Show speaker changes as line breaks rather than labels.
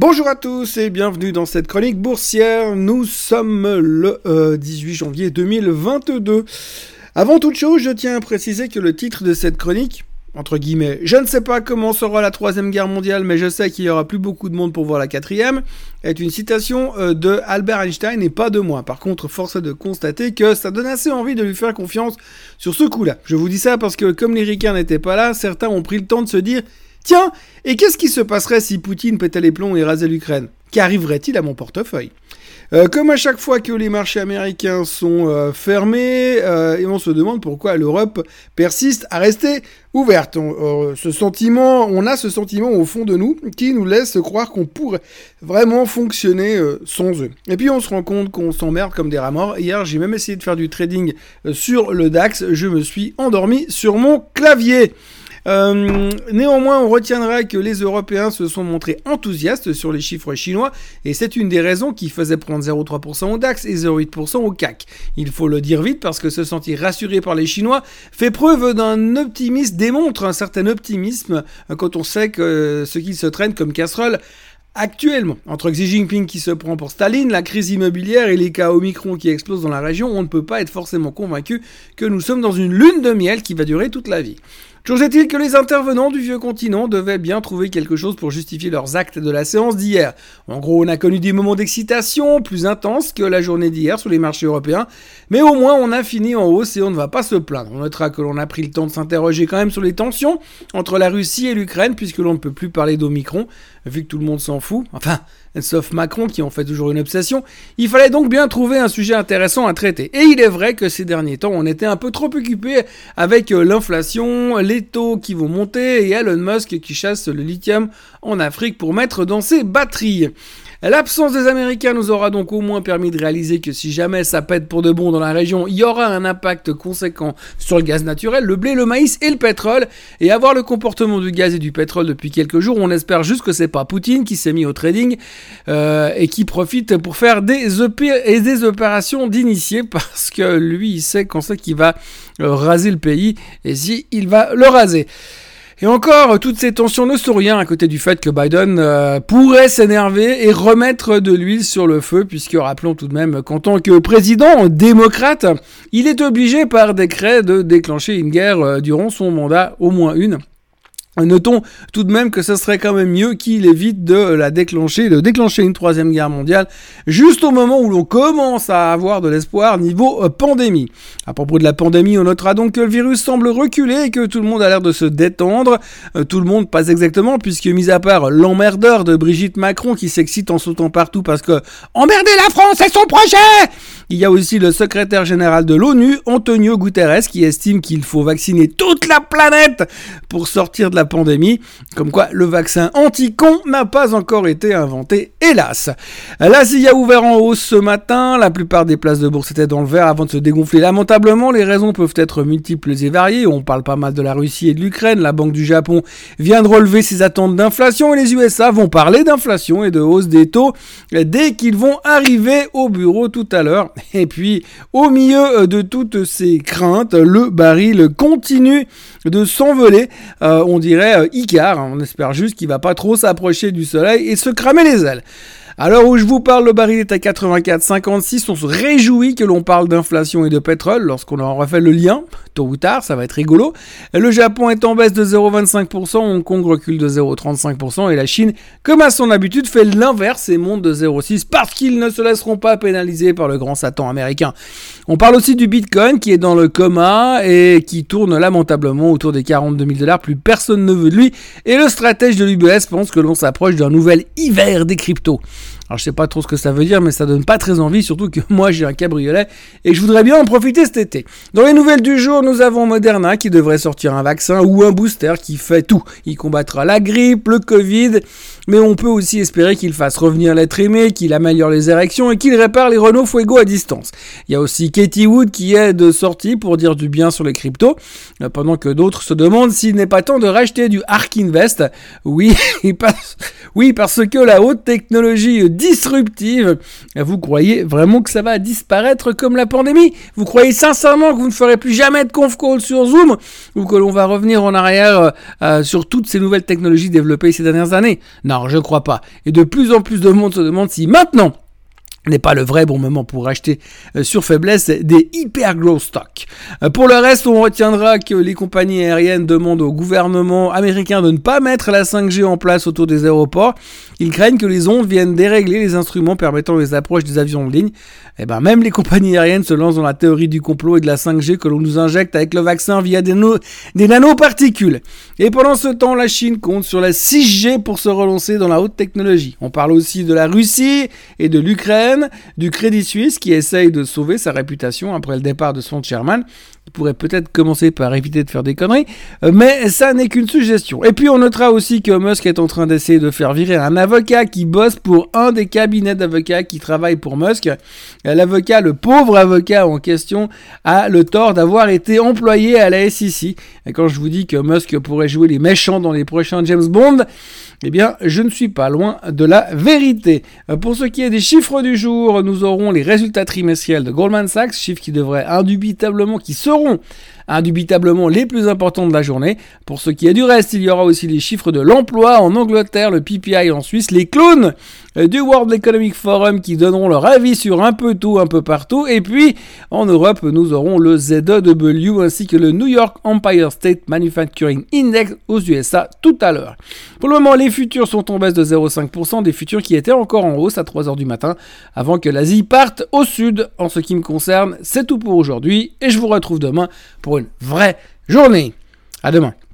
Bonjour à tous et bienvenue dans cette chronique boursière. Nous sommes le 18 janvier 2022. Avant toute chose, je tiens à préciser que le titre de cette chronique, entre guillemets, je ne sais pas comment sera la troisième guerre mondiale, mais je sais qu'il y aura plus beaucoup de monde pour voir la quatrième, est une citation de Albert Einstein et pas de moi. Par contre, force est de constater que ça donne assez envie de lui faire confiance sur ce coup-là. Je vous dis ça parce que comme les ricains n'étaient pas là, certains ont pris le temps de se dire « Tiens, et qu'est-ce qui se passerait si Poutine pétait les plombs et rasait l'Ukraine ? Qu'arriverait-il à mon portefeuille ?» Comme à chaque fois que les marchés américains sont fermés, et on se demande pourquoi l'Europe persiste à rester ouverte. On a ce sentiment au fond de nous qui nous laisse croire qu'on pourrait vraiment fonctionner sans eux. Et puis on se rend compte qu'on s'emmerde comme des rats morts. Hier, j'ai même essayé de faire du trading sur le DAX. Je me suis endormi sur mon clavier. Néanmoins, on retiendra que les Européens se sont montrés enthousiastes sur les chiffres chinois et c'est une des raisons qui faisait prendre 0,3% au DAX et 0,8% au CAC. Il faut le dire vite parce que se sentir rassuré par les Chinois fait preuve d'un optimisme, démontre un certain optimisme quand on sait que ce qu'ils se traînent comme casserole actuellement. Entre Xi Jinping qui se prend pour Staline, la crise immobilière et les cas Omicron qui explosent dans la région, on ne peut pas être forcément convaincu que nous sommes dans une lune de miel qui va durer toute la vie. Chose est-il que les intervenants du vieux continent devaient bien trouver quelque chose pour justifier leurs actes de la séance d'hier. En gros, on a connu des moments d'excitation plus intenses que la journée d'hier sur les marchés européens, mais au moins on a fini en hausse et on ne va pas se plaindre. On notera que l'on a pris le temps de s'interroger quand même sur les tensions entre la Russie et l'Ukraine, puisque l'on ne peut plus parler d'Omicron, vu que tout le monde s'en fout, enfin, sauf Macron qui en fait toujours une obsession. Il fallait donc bien trouver un sujet intéressant à traiter. Et il est vrai que ces derniers temps, on était un peu trop occupés avec l'inflation, les taux qui vont monter et Elon Musk qui chasse le lithium en Afrique pour mettre dans ses batteries. L'absence des Américains nous aura donc au moins permis de réaliser que si jamais ça pète pour de bon dans la région, il y aura un impact conséquent sur le gaz naturel, le blé, le maïs et le pétrole. Et à voir le comportement du gaz et du pétrole depuis quelques jours, on espère juste que c'est pas Poutine qui s'est mis au trading et qui profite pour faire des opérations d'initiés parce que lui, il sait quand c'est qu'il va raser le pays et si il va le raser. Et encore, toutes ces tensions ne sont rien à côté du fait que Biden pourrait s'énerver et remettre de l'huile sur le feu, puisque rappelons tout de même qu'en tant que président démocrate, il est obligé par décret de déclencher une guerre durant son mandat, au moins une. Notons tout de même que ce serait quand même mieux qu'il évite de déclencher une troisième guerre mondiale juste au moment où l'on commence à avoir de l'espoir niveau pandémie. À propos de la pandémie, on notera donc que le virus semble reculer et que tout le monde a l'air de se détendre. Tout le monde, pas exactement, puisque mis à part l'emmerdeur de Brigitte Macron qui s'excite en sautant partout parce que « Emmerder la France, c'est son projet !» Il y a aussi le secrétaire général de l'ONU, Antonio Guterres, qui estime qu'il faut vacciner toute la planète pour sortir de la pandémie. Comme quoi, le vaccin anti-con n'a pas encore été inventé, hélas. L'Asie a ouvert en hausse ce matin. La plupart des places de bourse étaient dans le vert avant de se dégonfler lamentablement. Les raisons peuvent être multiples et variées. On parle pas mal de la Russie et de l'Ukraine. La Banque du Japon vient de relever ses attentes d'inflation et les USA vont parler d'inflation et de hausse des taux dès qu'ils vont arriver au bureau tout à l'heure. Et puis, au milieu de toutes ces craintes, le baril continue de s'envoler. On dirait Icare, on espère juste qu'il va pas trop s'approcher du soleil et se cramer les ailes. À l'heure où je vous parle, le baril est à 84,56. On se réjouit que l'on parle d'inflation et de pétrole lorsqu'on aura fait le lien. Tôt ou tard, ça va être rigolo. Le Japon est en baisse de 0,25%, Hong Kong recule de 0,35% et la Chine, comme à son habitude, fait l'inverse et monte de 0,6% parce qu'ils ne se laisseront pas pénaliser par le grand Satan américain. On parle aussi du Bitcoin qui est dans le coma et qui tourne lamentablement autour des 42 000 $. Plus personne ne veut de lui et le stratège de l'UBS pense que l'on s'approche d'un nouvel hiver des cryptos. Alors je sais pas trop ce que ça veut dire, mais ça donne pas très envie, surtout que moi j'ai un cabriolet et je voudrais bien en profiter cet été. Dans les nouvelles du jour, nous avons Moderna qui devrait sortir un vaccin ou un booster qui fait tout. Il combattra la grippe, le Covid, mais on peut aussi espérer qu'il fasse revenir l'être aimé, qu'il améliore les érections et qu'il répare les Renault Fuego à distance. Il y a aussi Katie Wood qui est de sortie pour dire du bien sur les cryptos, pendant que d'autres se demandent s'il n'est pas temps de racheter du Ark Invest. Oui, parce que la haute technologie disruptive. Vous croyez vraiment que ça va disparaître comme la pandémie? Vous croyez sincèrement que vous ne ferez plus jamais de conf call sur Zoom? Ou que l'on va revenir en arrière sur toutes ces nouvelles technologies développées ces dernières années? Non, je ne crois pas. Et de plus en plus de monde se demande si maintenant n'est pas le vrai bon moment pour acheter sur faiblesse des hyper growth stocks. Pour le reste, on retiendra que les compagnies aériennes demandent au gouvernement américain de ne pas mettre la 5G en place autour des aéroports. Ils craignent que les ondes viennent dérégler les instruments permettant les approches des avions de ligne. Et ben même les compagnies aériennes se lancent dans la théorie du complot et de la 5G que l'on nous injecte avec le vaccin via des nanoparticules. Et pendant ce temps, la Chine compte sur la 6G pour se relancer dans la haute technologie. On parle aussi de la Russie et de l'Ukraine, du Crédit Suisse qui essaye de sauver sa réputation après le départ de son chairman. Il pourrait peut-être commencer par éviter de faire des conneries, mais ça n'est qu'une suggestion. Et puis on notera aussi que Musk est en train d'essayer de faire virer un avocat qui bosse pour un des cabinets d'avocats qui travaillent pour Musk. L'avocat, le pauvre avocat en question, a le tort d'avoir été employé à la SEC. Et quand je vous dis que Musk pourrait jouer les méchants dans les prochains James Bond, eh bien, je ne suis pas loin de la vérité. Pour ce qui est des chiffres du jour, nous aurons les résultats trimestriels de Goldman Sachs, chiffres qui seront indubitablement les plus importants de la journée. Pour ce qui est du reste, il y aura aussi les chiffres de l'emploi en Angleterre, le PPI en Suisse, les clowns du World Economic Forum qui donneront leur avis sur un peu tout, un peu partout. Et puis, en Europe, nous aurons le ZEW ainsi que le New York Empire State Manufacturing Index aux USA tout à l'heure. Pour le moment, les futurs sont en baisse de 0,5%, des futurs qui étaient encore en hausse à 3h du matin avant que l'Asie parte au sud. En ce qui me concerne, c'est tout pour aujourd'hui et je vous retrouve demain pour une vraie journée. À demain.